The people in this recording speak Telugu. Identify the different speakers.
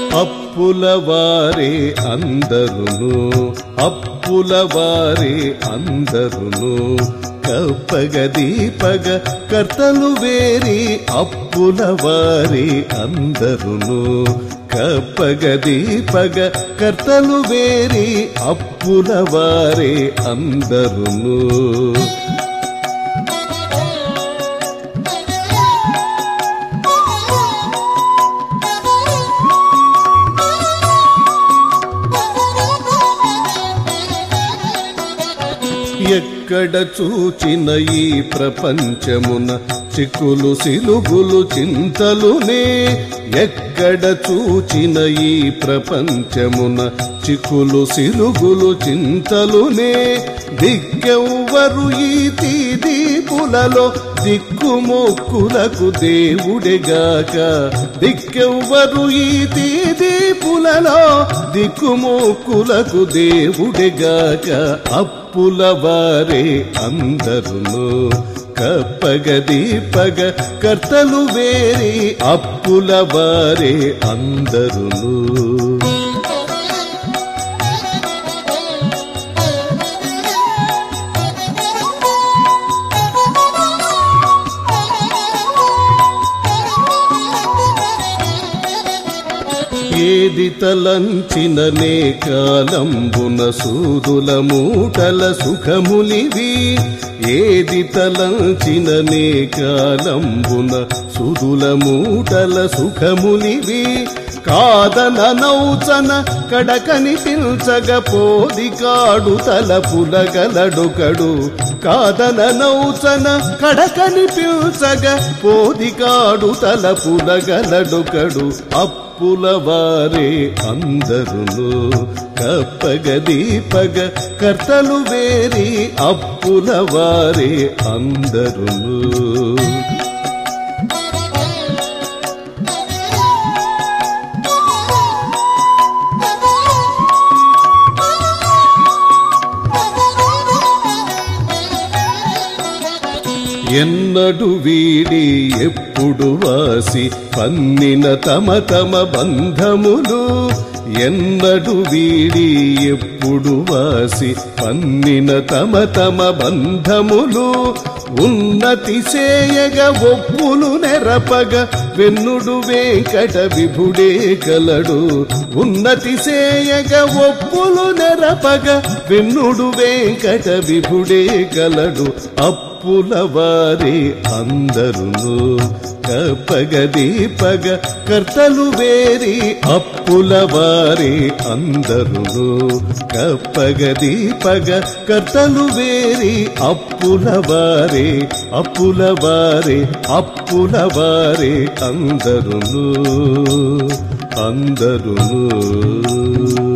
Speaker 1: అప్పులవారే అందరును అప్పులవారే అందరును కప్పగ దీపగ కర్తలు వేరి అప్పులవారే అందరును కప్పగ దీపగ కర్తలు వేరి అప్పులవారే అందరును ఎక్కడ చూచిన ఈ ప్రపంచమున చిక్కులు సిలుగులు చింతలునే ఎక్కడ చూచిన ఈ ప్రపంచమున చిక్కులు సిలుగులు చింతలునే దిక్కెవ్వరు ఈ దీపులలో దిక్కుమొక్కులకు దేవుడెగాక దిక్కెవ్వరు ఈ దీపులలో దిక్కుమొక్కులకు దేవుడెగాక అప్పులవారే అందరును కప్పగ దీపగ కర్తలు వేరి అప్పులవారే అందరును ఏది తలంచిననే కాలంబున సూదుల మూటల సుఖములివి ఏది తలంచిననే కాలంబున సుదుల మూటల సుఖములివి కాదన నౌచన కడకని పిల్చగ పోదికాడు తలపులగలడొకడు కాదన నౌచన కడకని పిల్చగ పోదికాడు తలపులగలడొకడు అప్పులవారే అందరును కప్పగ దీపగ కర్తలు వేరి అప్పులవారే అందరును ఎన్నడు వీడి ఎప్పుడు వాసి పన్నిన తమ తమ బంధములు ఎన్నడు వీడి ఎప్పుడు వాసి పన్నిన తమ తమ బంధములు ఉన్నతి చేయగ ఒప్పులు నెరపగ వెన్నుడు వెంకట విభుడే కలడు ఉన్నతి చేయగ ఒప్పులు నెరపగ వెన్నుడు వెంకట విభుడే కలడు అప్పులవారే అందరును కప్పగ దీపగ కర్తలు వేరి అప్పులవారే అందరును కప్పగ దీపగ కర్తలు వేరి అప్పులవారే అప్పులవారే అప్పులవారే అందరును అందరును